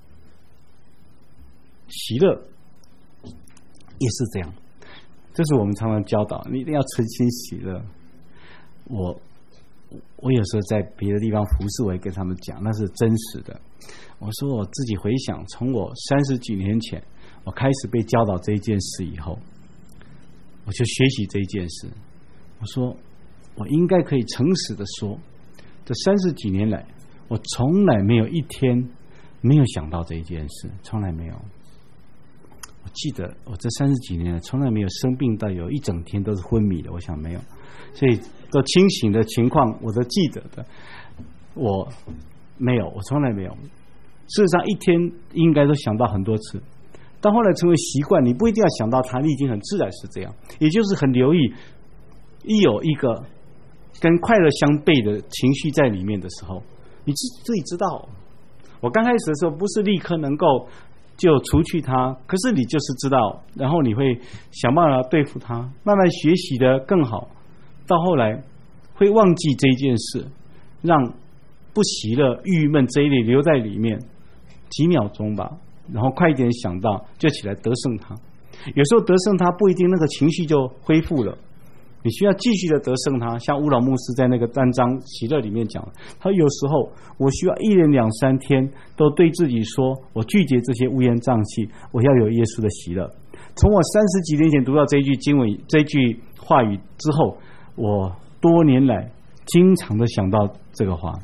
喜乐也是这样，这是我们常常教导，你一定要存心喜乐。我我有时候在别的地方服侍，我也跟他们讲，那是真实的。我说我自己回想，从我三十几年前我开始被教导这一件事以后，我就学习这一件事。我说我应该可以诚实的说，这三十几年来，我从来没有一天没有想到这一件事，从来没有。我记得我这三十几年来，从来没有生病到有一整天都是昏迷的，我想没有。所以都清醒的情况我都记得的，我没有，我从来没有。事实上一天应该都想到很多次，到后来成为习惯，你不一定要想到它，你已经很自然是这样，也就是很留意，一有一个跟快乐相悖的情绪在里面的时候，你自自己知道。我刚开始的时候不是立刻能够就除去它，可是你就是知道，然后你会想办法对付它，慢慢学习的更好，到后来会忘记这一件事，让不喜乐、郁闷这一类留在里面几秒钟吧，然后快一点想到就起来得胜它。有时候得胜它不一定那个情绪就恢复了，你需要继续的得胜它。像乌老牧师在那个单章喜乐里面讲，他有时候我需要一连两三天都对自己说，我拒绝这些乌烟瘴气，我要有耶稣的喜乐。从我三十几年前读到这一句经文、这一句话语之后，我多年来经常的想到这个话，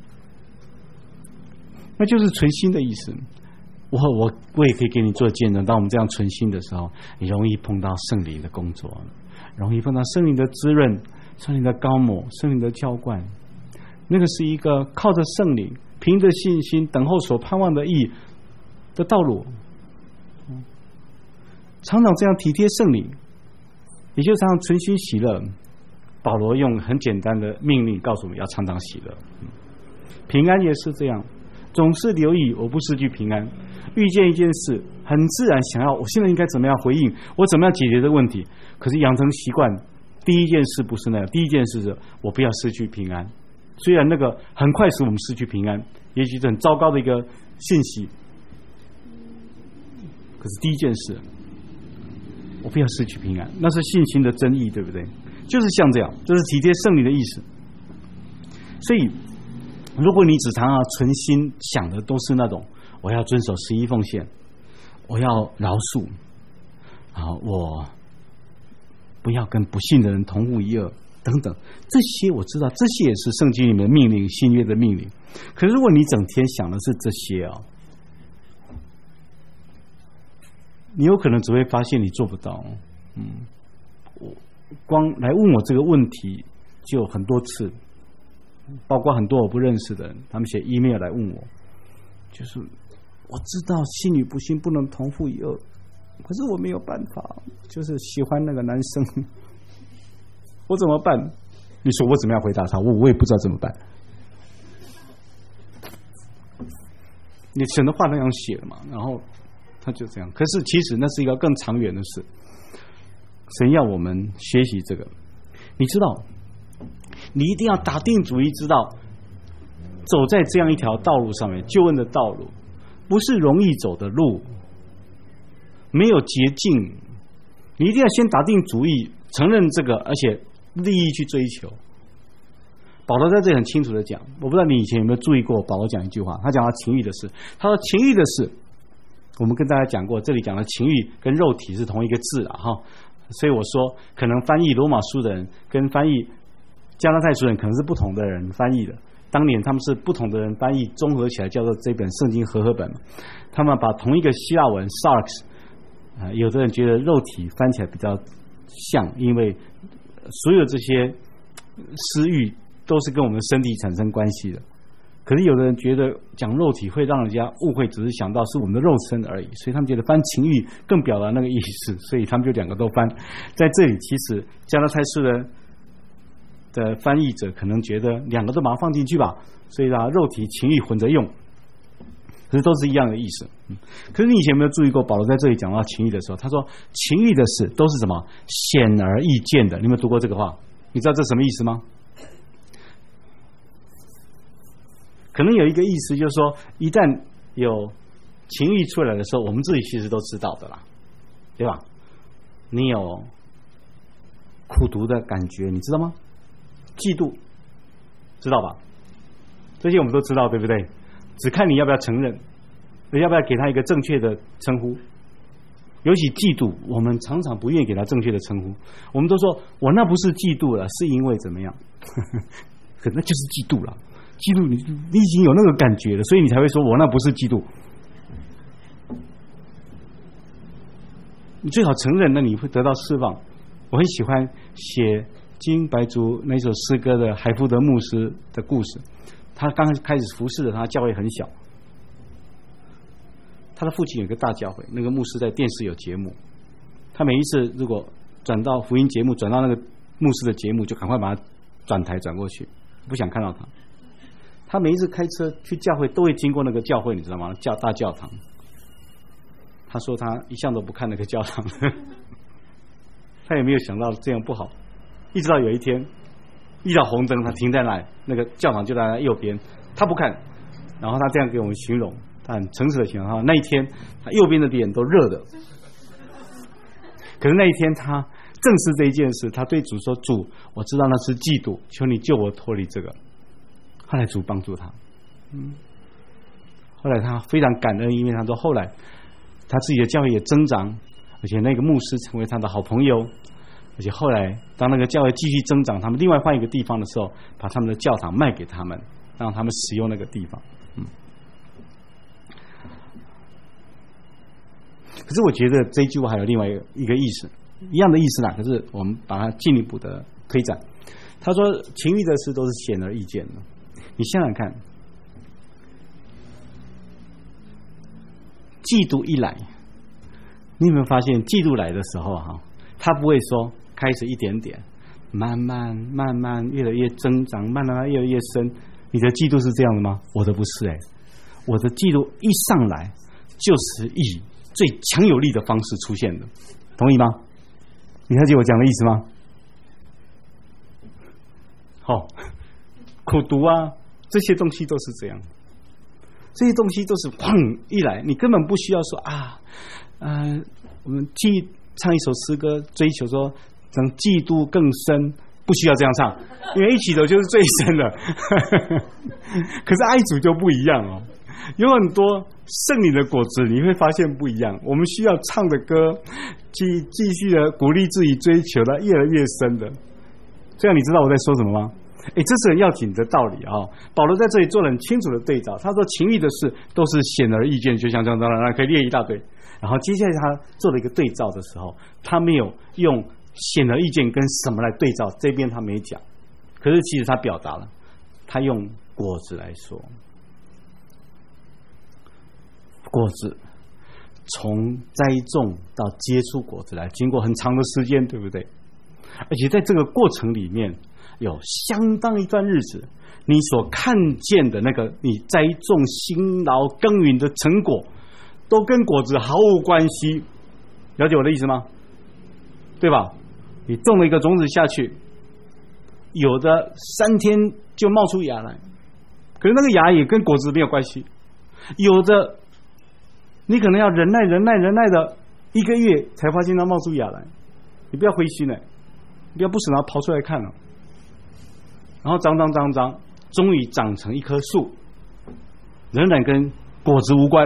那就是存心的意思。我我我也可以给你做见证，当我们这样存心的时候，你容易碰到圣灵的工作，容易碰到圣灵的滋润、圣灵的膏抹、圣灵的浇灌。那个是一个靠着圣灵、凭着信心等候所盼望的义的道路。常常这样体贴圣灵，也就常常存心喜乐。保罗用很简单的命令告诉我们要常常喜乐。平安也是这样，总是留意我不失去平安。遇见一件事，很自然想要我现在应该怎么样回应，我怎么样解决这个问题，可是养成习惯，第一件事不是那样，第一件事是我不要失去平安。虽然那个很快使我们失去平安，也许是很糟糕的一个信息， 可是第一件事，我不要失去平安，那是信心的真意，对不对？就是像这样，这是体贴圣灵的意思。所以，如果你只常常存心想的都是那种我要遵守十一奉献，我要饶恕，啊，我不要跟不信的人同负一恶等等，这些我知道，这些也是圣经里面的命令，新约的命令。可是如果你整天想的是这些啊，你有可能只会发现你做不到。嗯，我光来问我这个问题就很多次，包括很多我不认识的人，他们写 email 来问我，就是我知道信与不信不能同负一恶，可是我没有办法，就是喜欢那个男生，我怎么办？你说我怎么样回答他？我我也不知道怎么办。你神的话那样写了嘛，然后他就这样。可是其实那是一个更长远的事，神要我们学习这个。你知道，你一定要打定主意，知道走在这样一条道路上面，救恩的道路不是容易走的路，没有捷径。你一定要先打定主意，承认这个，而且利益去追求。保罗在这里很清楚的讲，我不知道你以前有没有注意过，保罗讲一句话，他讲到情欲的事，他说情欲的事，我们跟大家讲过，这里讲的情欲跟肉体是同一个字了哈，所以我说可能翻译罗马书的人跟翻译加拉太书人可能是不同的人翻译的，当年他们是不同的人翻译综合起来叫做这本圣经和合本，他们把同一个希腊文 sarx， 呃、有的人觉得肉体翻起来比较像，因为所有这些私欲都是跟我们身体产生关系的，可是有的人觉得讲肉体会让人家误会，只是想到是我们的肉身而已，所以他们觉得翻情欲更表达那个意思，所以他们就两个都翻。在这里其实加拉太书的的翻译者可能觉得两个都把它放进去吧，所以把肉体情欲混着用，可是都是一样的意思。嗯、可是你以前有没有注意过，保罗在这里讲到情欲的时候，他说情欲的事都是什么显而易见的，你有没有读过这个话？你知道这什么意思吗？可能有一个意思就是说，一旦有情欲出来的时候，我们自己其实都知道的啦，对吧？你有苦毒的感觉，你知道吗？嫉妒，知道吧？这些我们都知道，对不对？只看你要不要承认，要不要给他一个正确的称呼。尤其嫉妒，我们常常不愿意给他正确的称呼，我们都说我那不是嫉妒了，是因为怎么样？可那就是嫉妒了。嫉妒你，你已经有那个感觉了，所以你才会说我那不是嫉妒。你最好承认，那你会得到释放。我很喜欢写金白竹那首诗歌的海福德牧师的故事。他刚开始服侍的，他教会很小，他的父亲有个大教会，那个牧师在电视有节目，他每一次如果转到福音节目，转到那个牧师的节目，就赶快把他转台转过去，不想看到他。他每一次开车去教会都会经过那个教会，你知道吗？教大教堂。他说他一向都不看那个教堂，他也没有想到这样不好。一直到有一天遇到红灯，他停在那里，那个教堂就在他右边，他不看。然后他这样给我们形容，他很诚实的形容，他那一天他右边的脸都热的。可是那一天他正是这一件事，他对主说：“主，我知道那是嫉妒，求你救我脱离这个。”后来主帮助他，嗯，后来他非常感恩，因为他说后来他自己的教会也增长，而且那个牧师成为他的好朋友，而且后来当那个教会继续增长，他们另外换一个地方的时候，把他们的教堂卖给他们，让他们使用那个地方。嗯，可是我觉得这句话还有另外一个意思，一样的意思啦，可是我们把它进一步的推展。他说情欲的事都是显而易见的。你想想看，嫉妒一来，你有没有发现嫉妒来的时候哈，他不会说开始一点点，慢慢慢慢越来越增长，慢慢越来越深。你的嫉妒是这样的吗？我的不是哎、欸，我的嫉妒一上来就是以最强有力的方式出现的，同意吗？你了解我讲的意思吗？好、哦，苦毒啊，这些东西都是这样，这些东西都是砰一来，你根本不需要说啊， 呃，我们记唱一首诗歌，追求说能嫉妒更深，不需要这样唱，因为一起走就是最深的。可是爱主就不一样哦，有很多圣灵的果子，你会发现不一样。我们需要唱的歌，继继续的鼓励自己追求的越来越深的。这样你知道我在说什么吗？哎，这是很要紧的道理啊、哦！保罗在这里做了很清楚的对照，他说情欲的事都是显而易见，就像这样当然可以列一大堆。然后接下来他做了一个对照的时候，他没有用显而易见跟什么来对照，这边他没讲，可是其实他表达了，他用果子来说，果子从栽种到结出果子来，经过很长的时间，对不对？而且在这个过程里面有相当一段日子，你所看见的那个你栽种辛劳耕耘的成果都跟果子毫无关系，了解我的意思吗？对吧？你种了一个种子下去，有的三天就冒出芽来，可是那个芽也跟果子没有关系，有的你可能要忍耐忍耐忍耐的一个月才发现它冒出芽来，你不要灰心了，不要不时然后刨出来看了，然后长长长长，终于长成一棵树，仍然跟果子无关。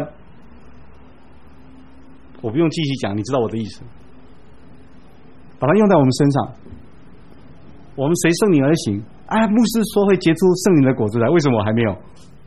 我不用继续讲，你知道我的意思。把它用在我们身上，我们随圣灵而行。哎，牧师说会结出圣灵的果子来，为什么我还没有？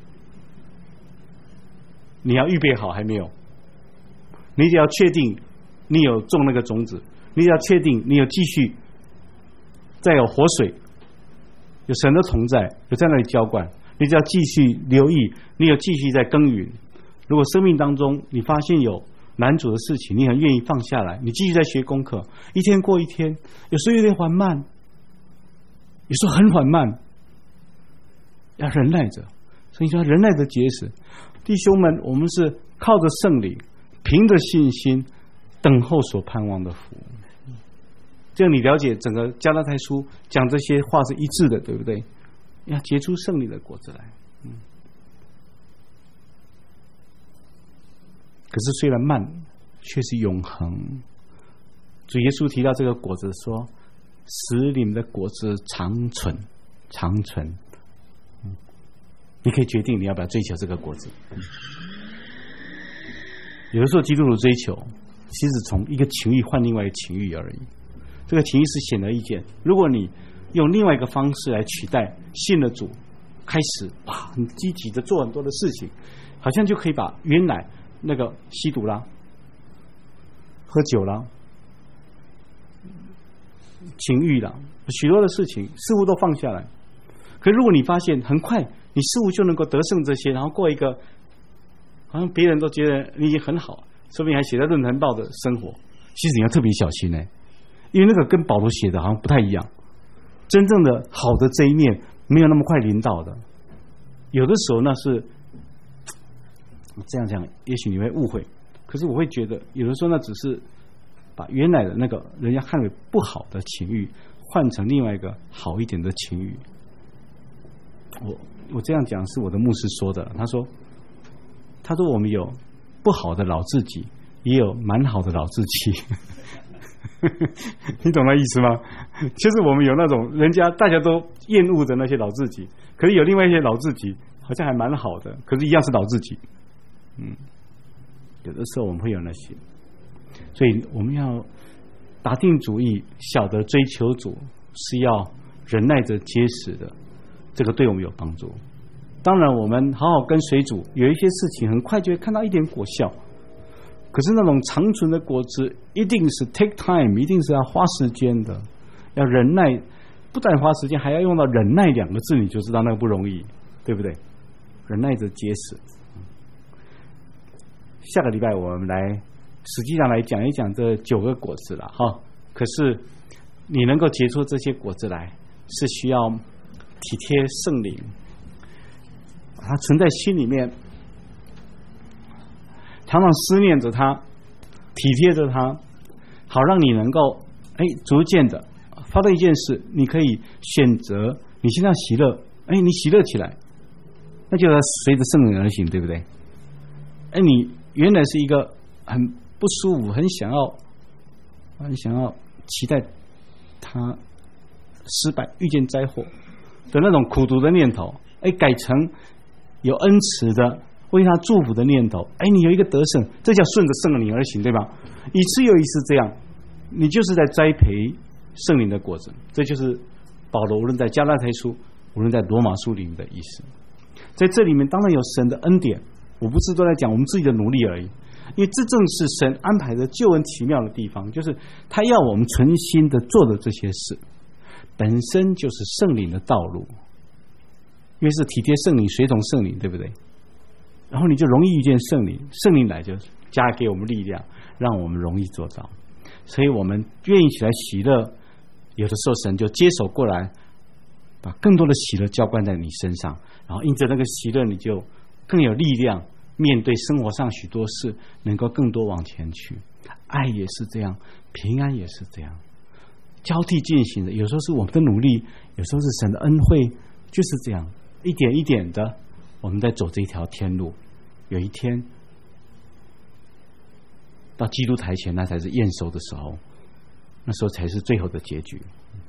你要预备好，还没有。你只要确定你有种那个种子，你只要确定你有继续再有活水，有神的同在，有在那里浇灌，你只要继续留意，你有继续在耕耘。如果生命当中你发现有难主的事情，你很愿意放下来，你继续在学功课，一天过一天，有时候有点缓慢，有时候很缓慢，要忍耐着。所以说忍耐的结实，弟兄们，我们是靠着圣灵，凭着信心等候所盼望的福。这样你了解整个加拉太书讲这些话是一致的，对不对？要结出圣灵的果子来。嗯。可是虽然慢，却是永恒。主耶稣提到这个果子说，使你们的果子长存，长存。嗯，你可以决定你要不要追求这个果子。嗯，有的时候基督徒追求，其实从一个情欲换另外一个情欲而已。这个情欲是显而易见。如果你用另外一个方式来取代，信了主，开始哇，很积极的做很多的事情，好像就可以把原来那个吸毒啦、喝酒啦、情欲啦，许多的事情似乎都放下来。可如果你发现很快你似乎就能够得胜这些，然后过一个好像别人都觉得你已经很好，说不定还写在论坛报的生活，其实你要特别小心呢、欸，因为那个跟保罗写的好像不太一样。真正的好的这一面没有那么快临到的，有的时候那是这样讲，也许你会误会，可是我会觉得有的时候那只是把原来的那个人家看为不好的情欲换成另外一个好一点的情欲。我我这样讲是我的牧师说的，他说他说我们有不好的老自己，也有蛮好的老自己。你懂那意思吗？就是我们有那种人家大家都厌恶的那些老自己，可是有另外一些老自己好像还蛮好的，可是一样是老自己。嗯，有的时候我们会有那些，所以我们要打定主意，晓得追求主是要忍耐着结实的，这个对我们有帮助。当然我们好好跟随主，有一些事情很快就会看到一点果效，可是那种长存的果子一定是 take time， 一定是要花时间的，要忍耐，不但花时间，还要用到忍耐两个字，你就知道那个不容易，对不对？忍耐着结实。下个礼拜我们来实际上来讲一讲这九个果子了哈。可是你能够结出这些果子来，是需要体贴圣灵，它存在心里面，常常思念着它，体贴着它，好让你能够哎逐渐的发到一件事，你可以选择你现在喜乐，哎你喜乐起来，那就要随着圣灵而行，对不对？哎你原来是一个很不舒服，很想要，很想要期待他失败、遇见灾祸的那种苦毒的念头，哎，改成有恩慈的为他祝福的念头。哎，你有一个得胜，这叫顺着圣灵而行，对吧？一次又一次这样，你就是在栽培圣灵的果子。这就是保罗无论在加拉太书，无论在罗马书里面的意思。在这里面当然有神的恩典，我不是都在讲我们自己的努力而已，因为这正是神安排的救恩奇妙的地方，就是他要我们存心的做的这些事本身就是圣灵的道路，因为是体贴圣灵，随从圣灵，对不对？然后你就容易遇见圣灵，圣灵来就加给我们力量，让我们容易做到。所以我们愿意起来喜乐，有的时候神就接手过来，把更多的喜乐浇灌在你身上，然后因着那个喜乐，你就更有力量面对生活上许多事，能够更多往前去。爱也是这样，平安也是这样，交替进行的。有时候是我们的努力，有时候是神的恩惠，就是这样一点一点的我们在走这一条天路。有一天到基督台前，那才是验收的时候，那时候才是最后的结局。